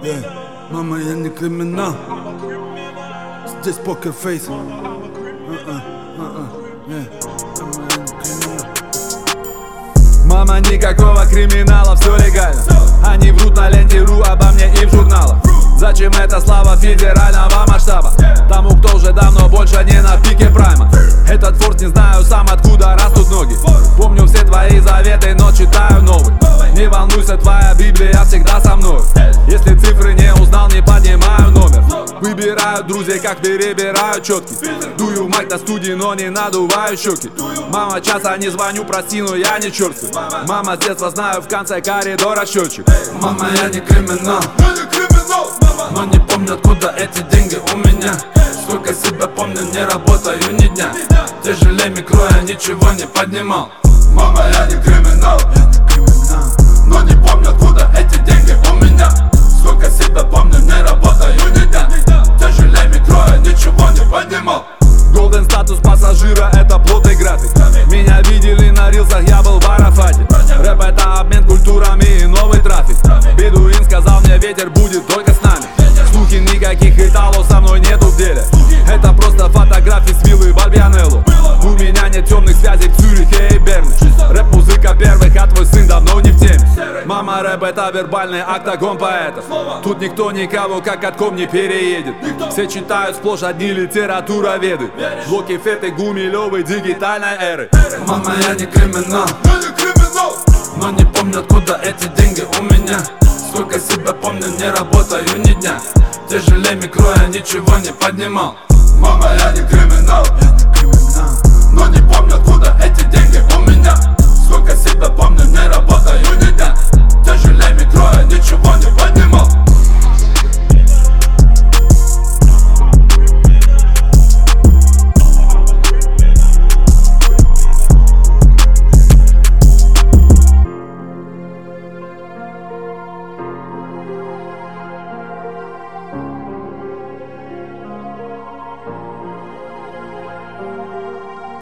Мама, я не криминал. Здесь покерфейс. Мама, никакого криминала, все легально. Они врут на ленте.ру обо мне и в журналах. Зачем эта слава федерального масштаба тому, кто уже давно больше не на пике прайма? Этот форт не знаю сам, откуда растут ноги. Помню все твои заветы, но читаю новый. Не волнуйся, твоя Библия всегда со мной. Если цифры не узнал, не поднимаю номер. Выбираю друзей, как перебираю четки. Дую мать до студии, но не надуваю щеки. Мама, часа не звоню, прости, но я не черт. Мама, с детства знаю, в конце коридора счетчик. Мама, я не криминал, но не помню, откуда эти деньги у меня. Сколько себя помню, не работаю ни дня. Тяжелее кроя, ничего не поднимал. Мама, я не криминал, но не помню, откуда эти деньги у меня. Сколько себя помню, не работаю ни дня. Тяжелее кроя, ничего не поднимал. Голден статус пассажира, это плотный график. Меня видели на рилсах, я был в Арафате. Рэп это обмен культурами и новый трафик. Бедуин сказал мне, ветер будет только с нами. Слухи, никаких итало со мной нету в деле. Это просто фотографии с виллы в Альбианелло. У меня нет темных связей в Цюрихе и Берне. Рэп-музыка первых, а твой сын давно не в теме. Мама, рэп это вербальный октагон поэтов. Тут никто никого как катком не переедет. Все читают сплошь одни литературоведы. Блоки Феты, Гумилёвой, дигитальной эры. Мама, я не криминал, но не помню, откуда эти деньги у меня. Сколько себя помню, не работаю ни дня. Тяжелее кроя, ничего не поднимал. Мама, я не криминал, но не помню,